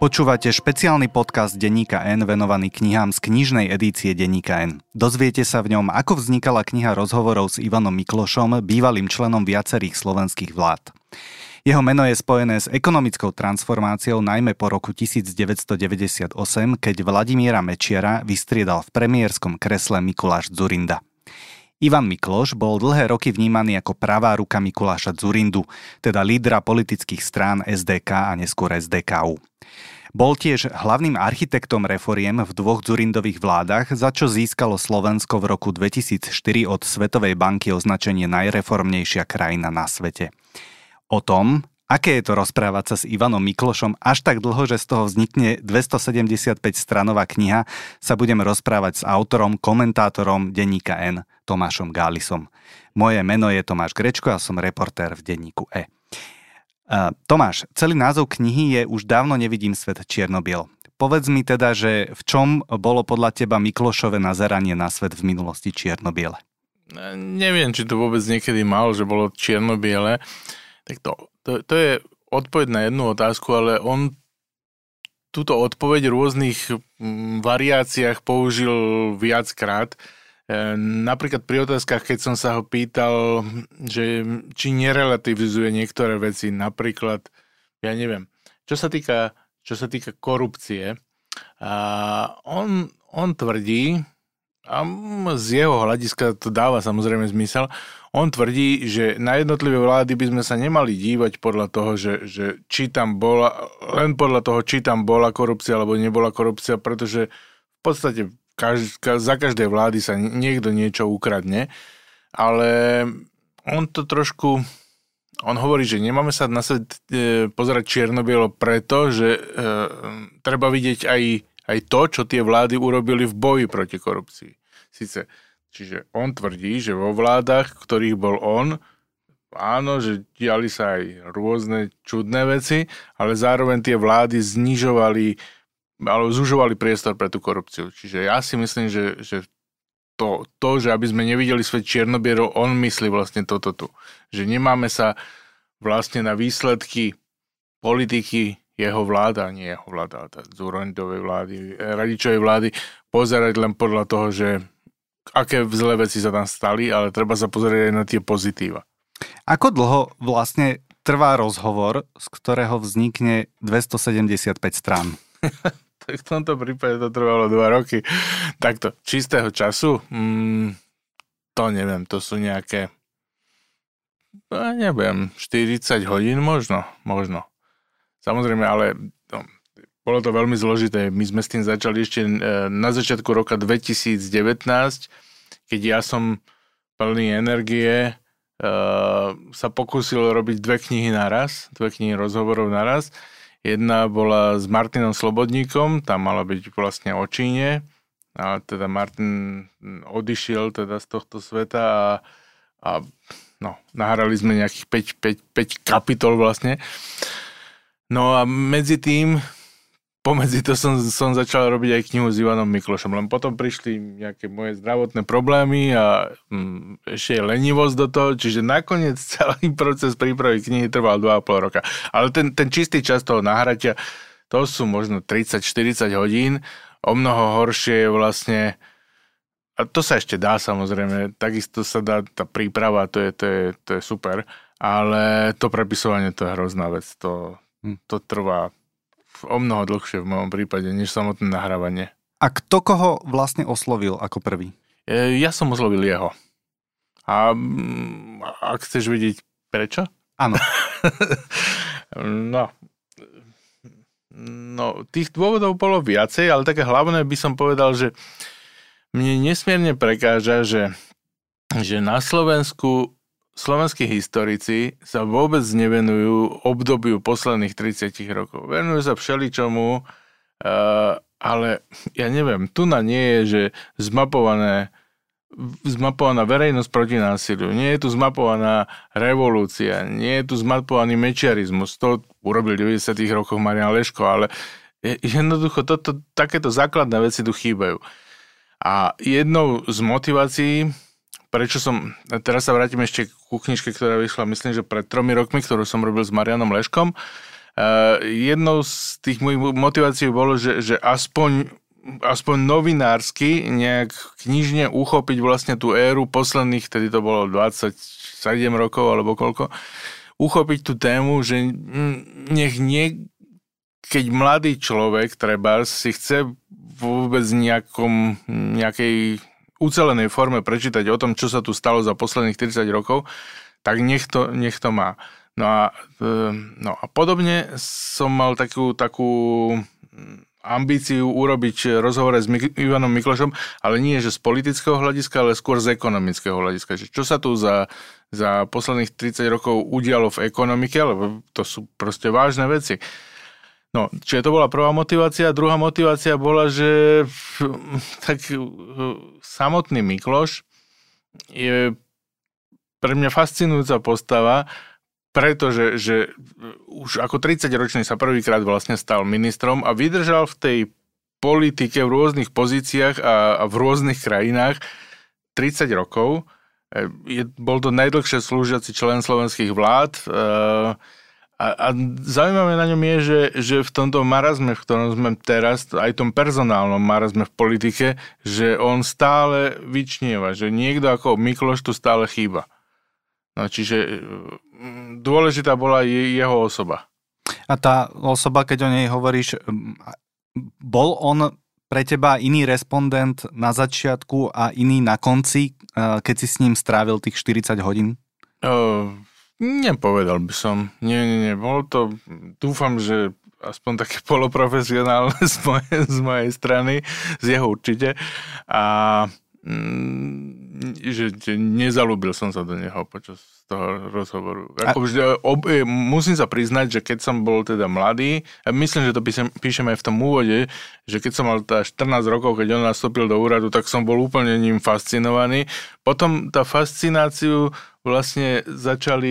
Počúvate špeciálny podcast denníka N venovaný knihám z knižnej edície denníka N. Dozviete sa v ňom, ako vznikala kniha rozhovorov s Ivanom Miklošom, bývalým členom viacerých slovenských vlád. Jeho meno je spojené s ekonomickou transformáciou najmä po roku 1998, keď Vladimíra Mečiara vystriedal v premiérskom kresle Mikuláš Dzurinda. Ivan Mikloš bol dlhé roky vnímaný ako pravá ruka Mikuláša Dzurindu, teda lídra politických strán SDK a neskôr SDKU. Bol tiež hlavným architektom reforiem v dvoch Dzurindových vládach, za čo získalo Slovensko v roku 2004 od Svetovej banky označenie najreformnejšia krajina na svete. O tom, aké je to rozprávať sa s Ivanom Miklošom až tak dlho, že z toho vznikne 275-stranová kniha, sa budem rozprávať s autorom, komentátorom denníka N, Tomášom Gálisom. Moje meno je Tomáš Grečko a som reportér v denníku E. Tomáš, celý názov knihy je Už dávno nevidím svet čierno-biel. Povedz mi teda, že v čom bolo podľa teba Miklošové nazeranie na svet v minulosti čierno-biele? Neviem, či to vôbec niekedy mal, že bolo čierno-biele. Tak to je odpoveď na jednu otázku, ale on túto odpoveď v rôznych variáciách použil viackrát. Napríklad pri otázkach, keď som sa ho pýtal, že či nerelativizuje niektoré veci, napríklad, ja neviem, čo sa týka korupcie, on tvrdí, a z jeho hľadiska to dáva samozrejme zmysel, on tvrdí, že na jednotlivé vlády by sme sa nemali dívať podľa toho, že či tam bola, len podľa toho, či tam bola korupcia alebo nebola korupcia, pretože v podstate za každej vlády sa niekto niečo ukradne, ale on hovorí, že nemáme sa na svet pozerať čierno-bielo preto, že treba vidieť aj to, čo tie vlády urobili v boji proti korupcii. Čiže on tvrdí, že vo vládach, ktorých bol on, áno, že diali sa aj rôzne čudné veci, ale zároveň tie vlády zužovali priestor pre tú korupciu. Čiže ja si myslím, že že aby sme nevideli svet čierno-bielo, on myslí vlastne toto tu. Že nemáme sa vlastne na výsledky politiky jeho vláda, nie jeho vláda, Dzurindovej vlády, Radičovej vlády, pozerať len podľa toho, že aké zlé veci sa tam stali, ale treba sa pozerať aj na tie pozitíva. Ako dlho vlastne trvá rozhovor, z ktorého vznikne 275 strán? Tak v tomto prípade to trvalo 2 roky. Takto, čistého času? To neviem, to sú nejaké 40 hodín možno. Samozrejme, ale bolo to veľmi zložité. My sme s tým začali ešte na začiatku roka 2019, keď ja som plný energie sa pokúsil robiť 2 knihy rozhovorov naraz. Jedna bola s Martinom Slobodníkom, tam mala byť vlastne o Číne, ale teda Martin odišiel teda z tohto sveta a nahrali sme nejakých 5 kapitol vlastne. No a pomedzi to som začal robiť aj knihu s Ivanom Miklošom, len potom prišli nejaké moje zdravotné problémy a ešte je lenivosť do toho, čiže nakoniec celý proces prípravy knihy trval 2,5 roka. Ale ten čistý čas toho nahratia, to sú možno 30-40 hodín, o mnoho horšie je vlastne, a to sa ešte dá samozrejme, takisto sa dá tá príprava, to je super, ale to prepisovanie to je hrozná vec, to trvá o mnoho dlhšie v mojom prípade, než samotné nahrávanie. A kto koho vlastne oslovil ako prvý? Ja som oslovil jeho. A ak chceš vidieť prečo? Áno. No, tých dôvodov bolo viacej, ale také hlavné by som povedal, že mne nesmierne prekáža, že na Slovensku slovenskí historici sa vôbec nevenujú obdobiu posledných 30 rokov. Venujú sa všeličomu, ale ja neviem, tu nie je, že zmapovaná verejnosť proti násiliu, nie je tu zmapovaná revolúcia, nie je tu zmapovaný mečiarizmus, to urobil v 90. rokoch Marián Leško, ale jednoducho takéto základné veci tu chýbajú. A jednou z motivácií, teraz sa vrátim ešte ku knižke, ktorá vyšla, myslím, že pred 3 rokmi, ktorú som robil s Marianom Leškom, Jednou z tých mojich motivácií bolo, že aspoň novinársky nejak knižne uchopiť vlastne tú éru posledných, tedy to bolo 27 rokov alebo koľko, uchopiť tú tému, že keď mladý človek treba si chce vôbec nejakej ucelenej forme prečítať o tom, čo sa tu stalo za posledných 30 rokov, tak nech to má. No a podobne som mal takú ambíciu urobiť rozhovore s Ivanom Miklošom, ale nie že z politického hľadiska, ale skôr z ekonomického hľadiska. Čo sa tu za posledných 30 rokov udialo v ekonomike, lebo to sú proste vážne veci. No, čiže to bola prvá motivácia. Druhá motivácia bola, že tak samotný Mikloš je pre mňa fascinujúca postava, pretože že už ako 30-ročný sa prvýkrát vlastne stal ministrom a vydržal v tej politike v rôznych pozíciách a v rôznych krajinách 30 rokov. Bol to najdlhšie slúžiaci člen slovenských vlád a zaujímavé na ňom je, že v tomto marazme, v ktorom sme teraz, aj tom personálnom marazme v politike, že on stále vyčnieva, že niekto ako Mikloš tu stále chýba. No, čiže dôležitá bola jeho osoba. A tá osoba, keď o nej hovoríš, bol on pre teba iný respondent na začiatku a iný na konci, keď si s ním strávil tých 40 hodín? Nepovedal by som. Nie. Bolo to, dúfam, že aspoň také poloprofesionálne z mojej strany, z jeho určite. A že nezalúbil som sa do neho počas toho rozhovoru. Musím sa priznať, že keď som bol teda mladý, a myslím, že to píšem aj v tom úvode, že keď som mal 14 rokov, keď on nastúpil do úradu, tak som bol úplne ním fascinovaný. Potom tá fascináciu vlastne začal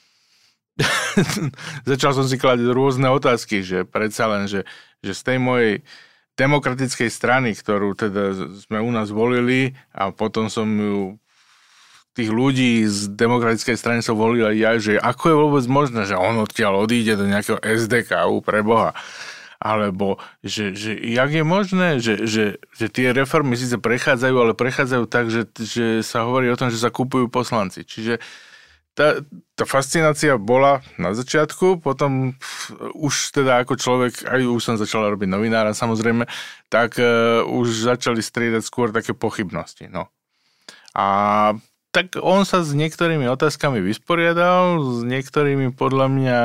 som si klať rôzne otázky, že predsa len, že z tej mojej demokratickej strany, ktorú teda sme u nás volili a potom som ju tých ľudí z demokratickej strany som volil aj ja, že ako je vôbec možné, že on odtiaľ odíde do nejakého SDK pre Boha. Alebo, že jak je možné, že tie reformy síce prechádzajú, ale prechádzajú tak, že sa hovorí o tom, že sa kupujú poslanci. Čiže tá fascinácia bola na začiatku, potom už teda ako človek, aj už som začal robiť novinára samozrejme, tak už začali striedať skôr také pochybnosti. No. A tak on sa s niektorými otázkami vysporiadal, s niektorými podľa mňa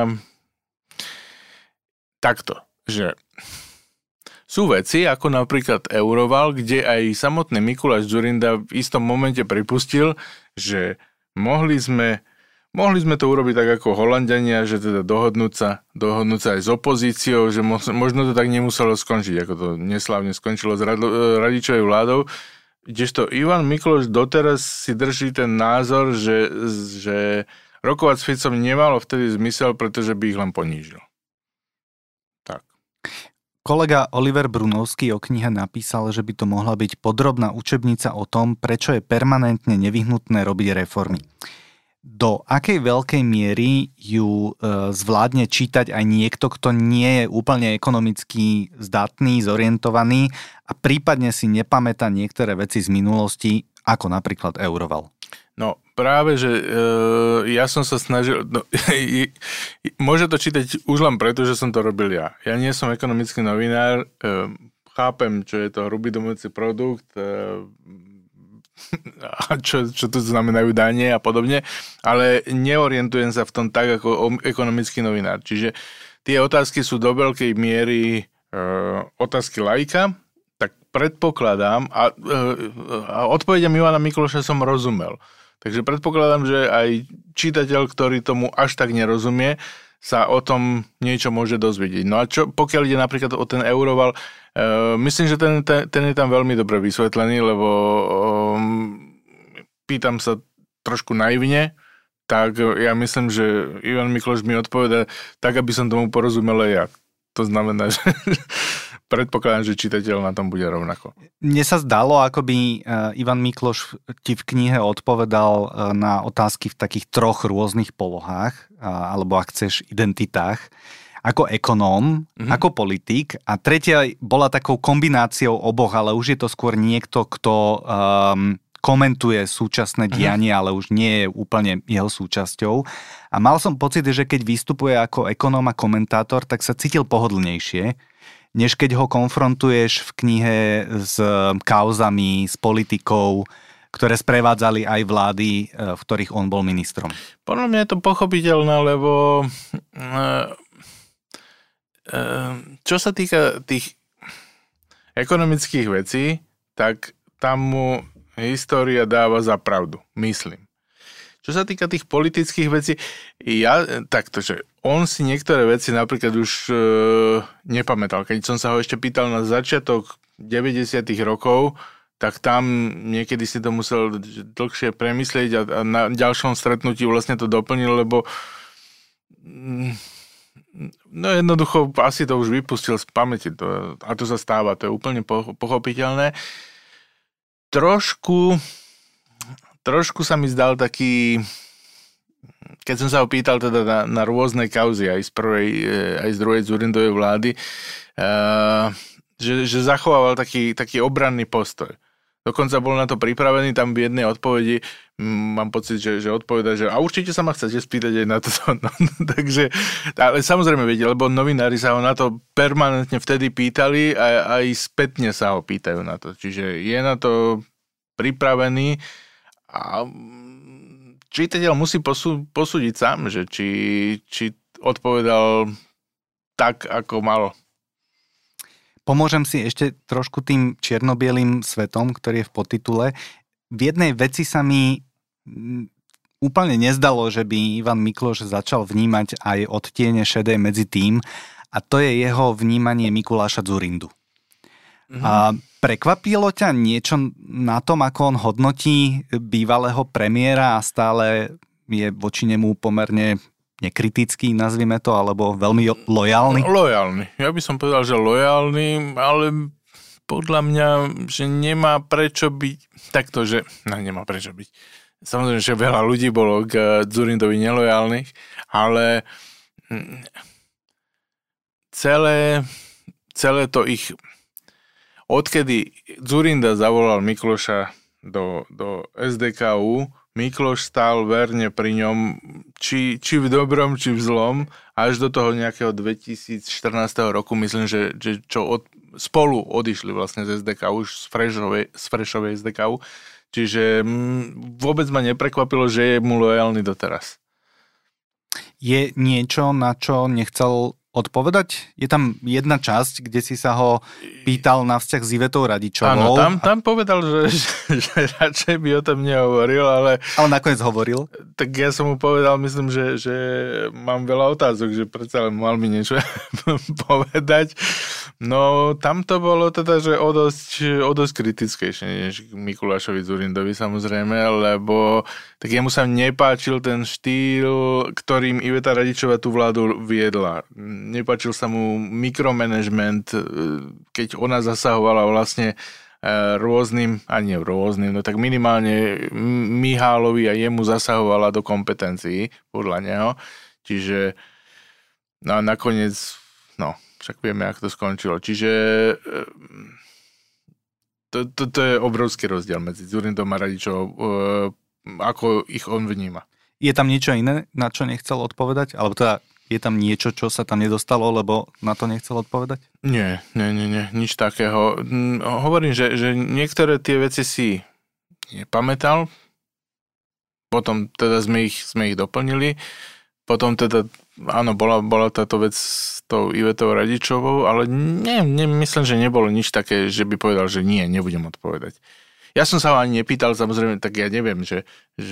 takto, že sú veci, ako napríklad Euroval, kde aj samotný Mikuláš Dzurinda v istom momente pripustil, že mohli sme to urobiť tak ako Holanďania, že teda dohodnúť sa aj s opozíciou, že možno to tak nemuselo skončiť, ako to neslávne skončilo s Radičovou vládou. Kdežto Ivan Mikloš doteraz si drží ten názor, že rokovať s Ficom nemalo vtedy zmysel, pretože by ich len ponížil. Tak. Kolega Oliver Brunovský o knihe napísal, že by to mohla byť podrobná učebnica o tom, prečo je permanentne nevyhnutné robiť reformy. Do akej veľkej miery ju zvládne čítať aj niekto, kto nie je úplne ekonomicky zdatný, zorientovaný a prípadne si nepamätá niektoré veci z minulosti, ako napríklad Euroval? No práve, že ja som sa snažil, môže to čítať už len preto, že som to robil ja. Ja nie som ekonomický novinár, chápem, čo je to hrubý domáci produkt, a čo to znamenajú dane a podobne, ale neorientujem sa v tom tak ako ekonomický novinár. Čiže tie otázky sú do veľkej miery otázky laika, tak predpokladám a odpovediam Ivana Mikloša som rozumel. Takže predpokladám, že aj čitateľ, ktorý tomu až tak nerozumie, sa o tom niečo môže dozvedieť. No a pokiaľ ide napríklad o ten Euroval, myslím, že ten je tam veľmi dobre vysvetlený, lebo pýtam sa trošku naivne, tak ja myslím, že Ivan Mikloš mi odpoveda tak, aby som tomu porozumel aj ja. To znamená, že predpokladám, že čitateľ na tom bude rovnako. Mne sa zdalo, ako by Ivan Mikloš ti v knihe odpovedal na otázky v takých troch rôznych polohách, alebo ak chceš, identitách. ako ekonóm, ako politik a tretia bola takou kombináciou oboch, ale už je to skôr niekto, kto komentuje súčasné dianie, ale už nie je úplne jeho súčasťou. A mal som pocit, že keď vystupuje ako ekonóm a komentátor, tak sa cítil pohodlnejšie, než keď ho konfrontuješ v knihe s kauzami, s politikou, ktoré sprevádzali aj vlády, v ktorých on bol ministrom. Podľa mňa je to pochopiteľné, lebo čo sa týka tých ekonomických vecí, tak tam mu história dáva za pravdu, myslím. Čo sa týka tých politických vecí, že on si niektoré veci napríklad už nepamätal. Keď som sa ho ešte pýtal na začiatok 90. rokov, tak tam niekedy si to musel dlhšie premyslieť a na ďalšom stretnutí vlastne to doplnil, lebo no jednoducho asi to už vypustil z pamäti. A to sa stáva, to je úplne pochopiteľné. Trošku sa mi zdal taký, keď som sa ho pýtal teda na rôzne kauzy, aj z prvej, aj z druhej Dzurindovej vlády, že zachovával taký obranný postoj. Dokonca bol na to pripravený, tam v jednej odpovedi mám pocit, že odpoveda, že a určite sa ma chcete spýtať aj na toto. No, takže, ale samozrejme vedel, lebo novinári sa ho na to permanentne vtedy pýtali a aj spätne sa ho pýtajú na to. Čiže je na to pripravený a čitateľ musí posúdiť sám, že či odpovedal tak, ako malo. Pomôžem si ešte trošku tým čierno-bielým svetom, ktorý je v podtitule. V jednej veci sa mi úplne nezdalo, že by Ivan Mikloš začal vnímať aj odtiene šedej medzi tým, a to je jeho vnímanie Mikuláša Dzurindu. A prekvapilo ťa niečo na tom, ako on hodnotí bývalého premiéra a stále je voči nemu pomerne nekritický, nazvime to, alebo veľmi lojálny? Lojálny. Ja by som povedal, že lojálny, ale podľa mňa, že nemá prečo byť takto, že nemá prečo byť. Samozrejme, že veľa ľudí bolo k Dzurindovi nelojálnych, ale celé to ich, odkedy Dzurinda zavolal Mikloša do SDKU, Mikloš stál verne pri ňom, či v dobrom, či v zlom, až do toho nejakého 2014 roku, myslím, že spolu odišli vlastne z SDKU, už z Frešovej SDKU, čiže vôbec ma neprekvapilo, že je mu lojálny doteraz. Je niečo, na čo nechcel odpovedať? Je tam jedna časť, kde si sa ho pýtal na vzťah s Ivetou Radičovou. Áno, tam povedal, že radšej by o tom nehovoril, ale... Ale nakoniec hovoril? Tak ja som mu povedal, myslím, že mám veľa otázok, že predsa len mal mi niečo povedať. No, tam to bolo teda, že o dosť kritickejšie než Mikulášovi Dzurindovi, samozrejme, lebo tak jemu sa nepáčil ten štýl, ktorým Iveta Radičová tú vládu viedla. Nepáčil sa mu mikromanagement, keď ona zasahovala vlastne rôznym, no tak minimálne Mihálovi a jemu zasahovala do kompetencií, podľa neho. Čiže no a nakoniec, však vieme, ako to skončilo. Čiže to je obrovský rozdiel medzi Dzurindom a Radičovou, ako ich on vníma. Je tam niečo iné, na čo nechcel odpovedať? Alebo teda je tam niečo, čo sa tam nedostalo, lebo na to nechcel odpovedať? Nie, nič takého. Hovorím, že niektoré tie veci si nepamätal, potom teda sme ich doplnili, potom teda, áno, bola táto vec s tou Ivetou Radičovou, ale myslím, že nebolo nič také, že by povedal, že nie, nebudem odpovedať. Ja som sa ho ani nepýtal, samozrejme, tak ja neviem, že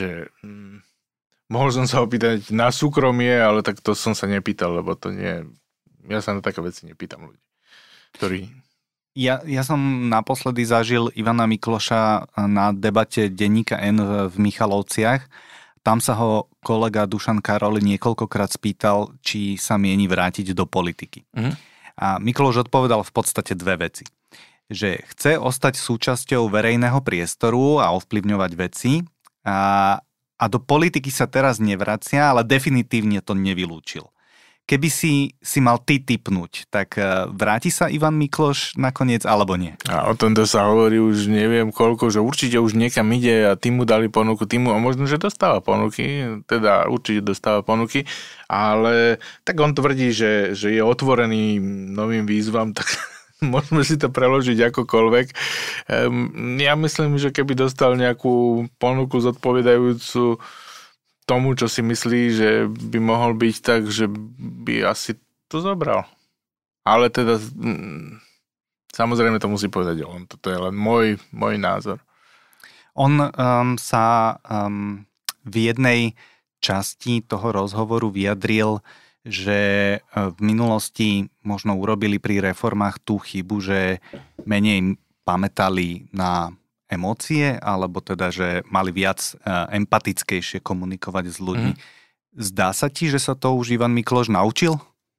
mohol som sa opýtať na súkromie, ale tak to som sa nepýtal, lebo to nie... Ja sa na také veci nepýtam ľudí, ktorí... Ja som naposledy zažil Ivana Mikloša na debate denníka N v Michalovciach. Tam sa ho kolega Dušan Karol niekoľkokrát spýtal, či sa mieni vrátiť do politiky. A Mikloš odpovedal v podstate dve veci. Že chce ostať súčasťou verejného priestoru a ovplyvňovať veci a do politiky sa teraz nevracia, ale definitívne to nevylúčil. keby si mal ty tipnúť, tak vráti sa Ivan Mikloš nakoniec, alebo nie? A o tomto sa hovorí už neviem koľko, že určite už niekam ide a tým mu dali ponuku, a možno, že dostáva ponuky, teda určite dostáva ponuky, ale tak on tvrdí, že je otvorený novým výzvam, tak môžeme si to preložiť akokoľvek. Ja myslím, že keby dostal nejakú ponuku zodpovedajúcu tomu, čo si myslí, že by mohol byť, tak, že by asi to zobral. Ale teda samozrejme to musí povedať on. Toto je len môj názor. On sa v jednej časti toho rozhovoru vyjadril, že v minulosti možno urobili pri reformách tú chybu, že menej pamätali na emócie, alebo teda, že mali viac empatickejšie komunikovať s ľuďmi. Zdá sa ti, že sa to už Ivan Mikloš naučil?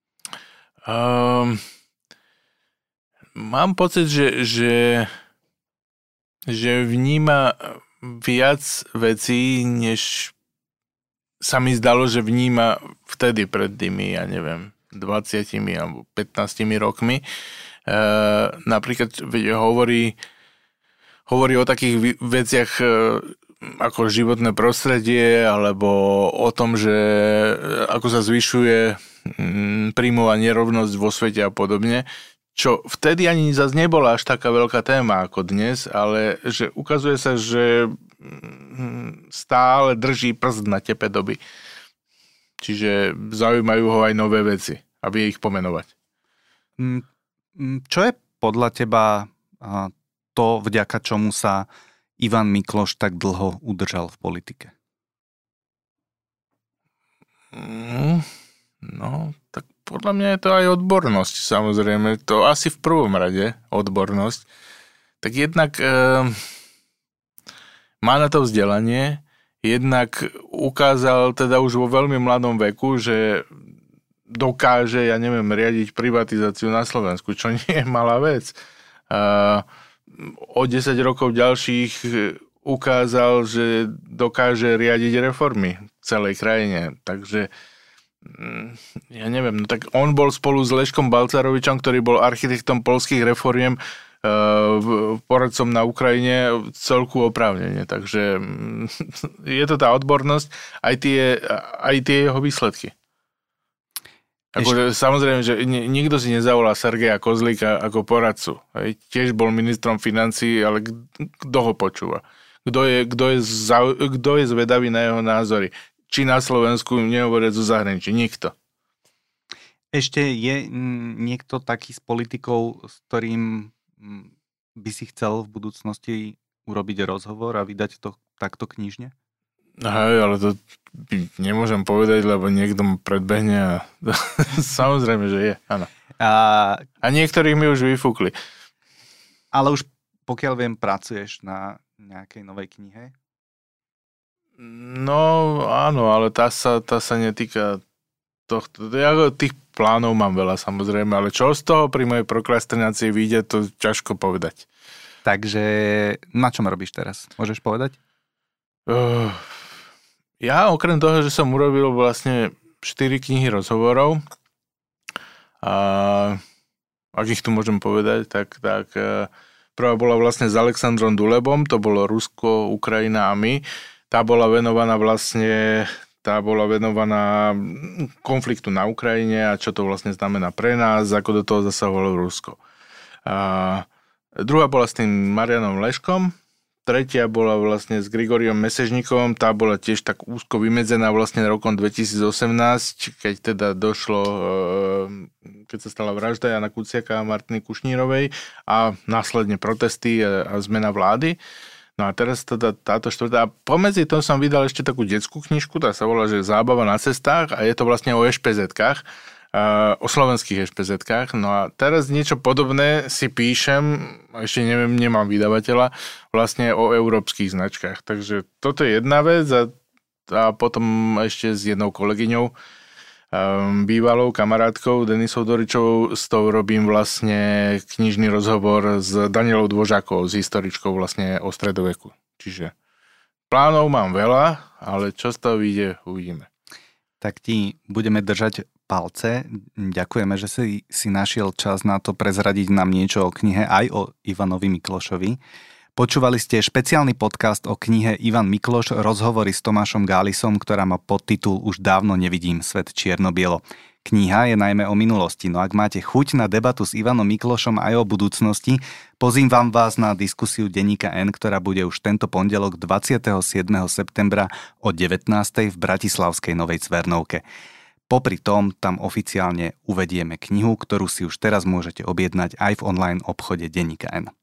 Mám pocit, že vníma viac vecí, než sa mi zdalo, že vníma vtedy pred tými, 20 alebo 15 rokmi. Napríklad hovorí o takých veciach ako životné prostredie, alebo o tom, že ako sa zvyšuje príjmová nerovnosť vo svete a podobne, čo vtedy ani zase nebola až taká veľká téma ako dnes, ale že ukazuje sa, že stále drží prst na tepe doby. Čiže zaujímajú ho aj nové veci, aby ich pomenovať. Čo je podľa teba to, vďaka čomu sa Ivan Mikloš tak dlho udržal v politike? No, tak podľa mňa je to aj odbornosť, samozrejme. To asi v prvom rade odbornosť. Tak jednak má na to vzdelanie, jednak ukázal teda už vo veľmi mladom veku, že dokáže, riadiť privatizáciu na Slovensku, čo nie je malá vec. O 10 rokov ďalších ukázal, že dokáže riadiť reformy v celej krajine. Takže tak on bol spolu s Leškom Balcarovičom, ktorý bol architektom poľských reforiem, poradcom na Ukrajine, celku oprávnene. Takže je to tá odbornosť, aj tie jeho výsledky. Akože, samozrejme, že nikto si nezavolá Sergeja Kozlíka ako poradcu. Tiež bol ministrom financií, ale kto ho počúva? Kto je zvedavý na jeho názory? Či na Slovensku, nehovoriac zo zahraničí? Nikto. Ešte je niekto taký z politikov, s ktorým by si chcel v budúcnosti urobiť rozhovor a vydať to takto knižne? Hej, ale to nemôžem povedať, lebo niekto ma predbehne a samozrejme, že je, áno. A niektorí mi už vyfúkli. Ale už pokiaľ viem, pracuješ na nejakej novej knihe? No áno, ale tá sa netýka tohto. Ja tých plánov mám veľa, samozrejme, ale čo z toho pri mojej prokrastinácii vyjde, to ťažko povedať. Takže na čom robíš teraz? Môžeš povedať? Ja okrem toho, že som urobil vlastne 4 knihy rozhovorov, a ak ich tu môžem povedať, tak prvá bola vlastne s Alexandrom Dulebom, to bolo Rusko, Ukrajina a my. Tá bola venovaná konfliktu na Ukrajine a čo to vlastne znamená pre nás, ako do toho zasahovalo Rusko. A druhá bola s tým Marianom Leškom, tretia bola vlastne s Grigoriom Mesežníkovom, tá bola tiež tak úzko vymedzená vlastne rokom 2018, keď teda došlo, keď sa stala vražda Jana Kuciaka a Martiny Kušnírovej a následne protesty a zmena vlády. No a teraz teda táto štvrtá, pomedzi toho som vydal ešte takú detskú knižku, tá sa volá, že Zábava na cestách a je to vlastne o ešpezetkách, o slovenských ešpezetkách. No a teraz niečo podobné si píšem, ešte neviem, nemám vydavateľa, vlastne o európskych značkách. Takže toto je jedna vec a potom ešte s jednou kolegyňou, bývalou kamarátkou Denisou Doričovou, s tou robím vlastne knižný rozhovor s Danielou Dvožákovou, s historičkou vlastne o stredoveku. Čiže plánov mám veľa, ale čo z toho vyjde, uvidíme. Tak ti budeme držať palce. Ďakujeme, že si našiel čas na to prezradiť nám niečo o knihe, aj o Ivanovi Miklošovi. Počúvali ste špeciálny podcast o knihe Ivan Mikloš, rozhovory s Tomášom Gálisom, ktorá má podtitul Už dávno nevidím svet čierno-bielo. Kniha je najmä o minulosti, no ak máte chuť na debatu s Ivanom Miklošom aj o budúcnosti, pozývam vás na diskusiu denníka N, ktorá bude už tento pondelok 27. septembra o 19. v bratislavskej Novej Cvernovke. Popri tom tam oficiálne uvedieme knihu, ktorú si už teraz môžete objednať aj v online obchode denníka N.